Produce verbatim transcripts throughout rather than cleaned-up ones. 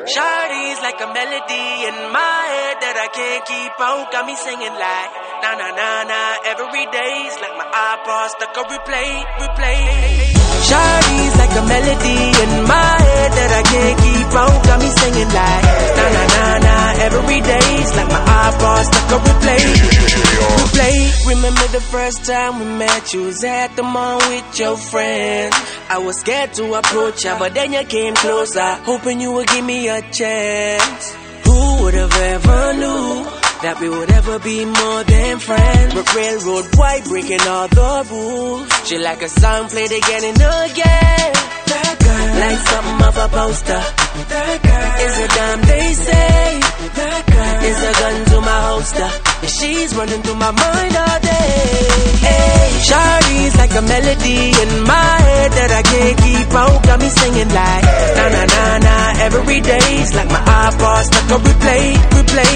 Shawty's like a melody in my head that I can't keep out. Got me singing like na na na na every day's like my iPod stuck on replay, replay. Shawty's like a melody in my head that I can't keep out. Got me singing like na na na na every day's like my iPod stuck on replay, replay. Remember the first time we met? You was at the mall with your friends. I was scared to approach ya, but then you came closer, hoping you would give me a chance. Who would have ever knew that we would ever be more than friends? But railroad white, breaking all the rules. She like a song played again and again. That girl, like something of a poster. That girl is a dime, they say. That girl is a gun to my holster, and she's running through my mind all day. Hey, Shawty's like a melody in my head that I can't keep out. Got me singing like na na na na every day's like my iPod stuck on replay, replay.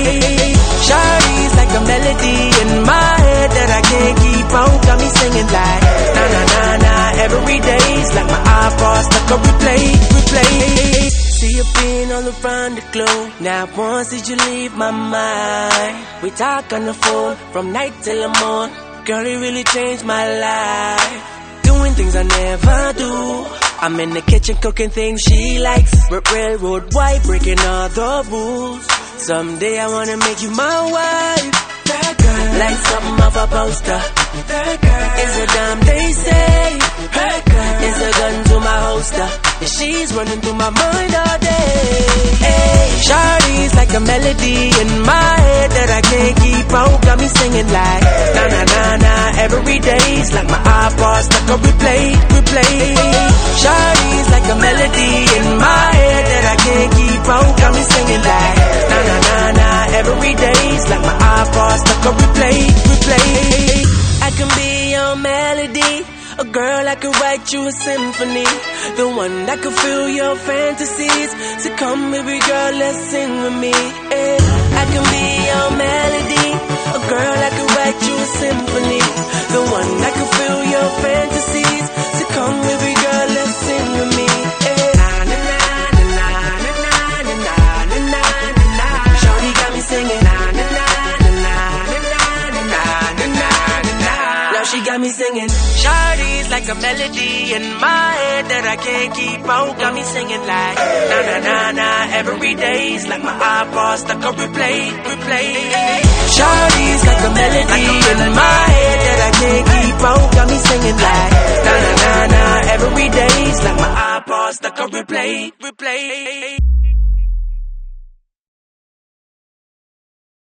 Shawty's like a melody in my head that I can't keep out. Got me singing like na na na na every day's like my iPod stuck on replay, replay. See you being all around the globe. Now once did you leave my mind? We talk on the phone from night till the morning. Girl, it really changed my life. Doing things I never do. I'm in the kitchen cooking things she likes. Railroad white, breaking all the rules. Someday I wanna make you my wife. That girl, like something of a poster. That girl is a dime, they say. That girl is a gun to my holster, and she's running through my mind all day. Hey, Shawty's like a melody in my head that I can't keep out. Got me singing like na na na na every day's like my iPod stuck on replay, replay. Shawty's like a melody in my head that I can't keep out. Got me singing like na na na na every day's like my iPod stuck on replay, replay. I can be your melody, a girl I could write you a symphony, the one that could fill your fantasies. So come baby girl, let's sing with me. Yeah. I can be your melody, a girl I could write you a symphony, the one that could fill your fantasies. So come baby girl, let's sing with me. Yeah. Na na na na na na na na na na. Shawty got me singing na na na na na na na na na. Now she got me singing. Shawty's like a melody in my head that I can't keep out. Got me singing like na na na na every day's like my iPod stuck on replay, replay. Shawty's like a melody in my head that I can't keep out. Got me singing like na na na na every day's like my iPod stuck on replay, replay.